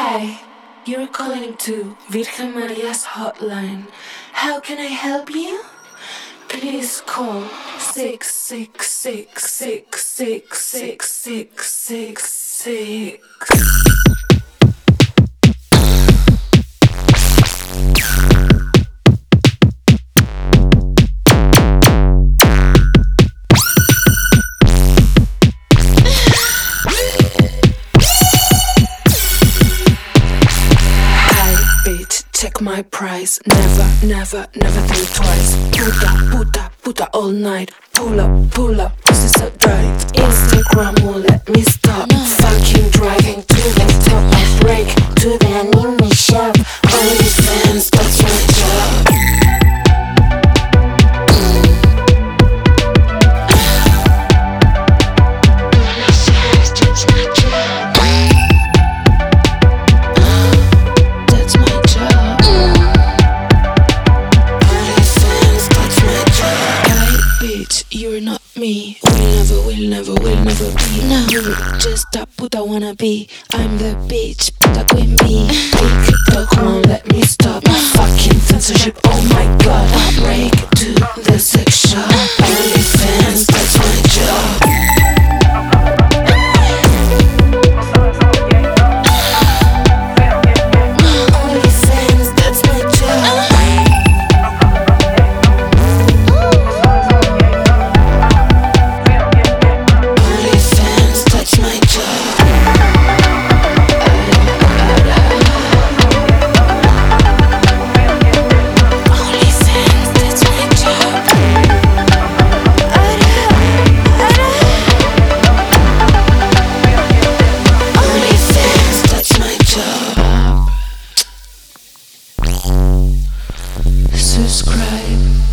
Hi, you're calling to Virgen Maria's hotline. How can I help you? Please call 666666666. Check my price, never think twice. Puta all night. Pull up, this is so tight. Instagram won't let me stop. Fucking driving to the top. I break to the anime shop. Only fans, that's my job. You're not me. Will never be. No, just a puta wanna be. I'm the bitch, puta queen bee. TikTok won't let me stop. Fucking censorship, oh my god. Break to the sex shop. Only fans, that's my job. Subscribe.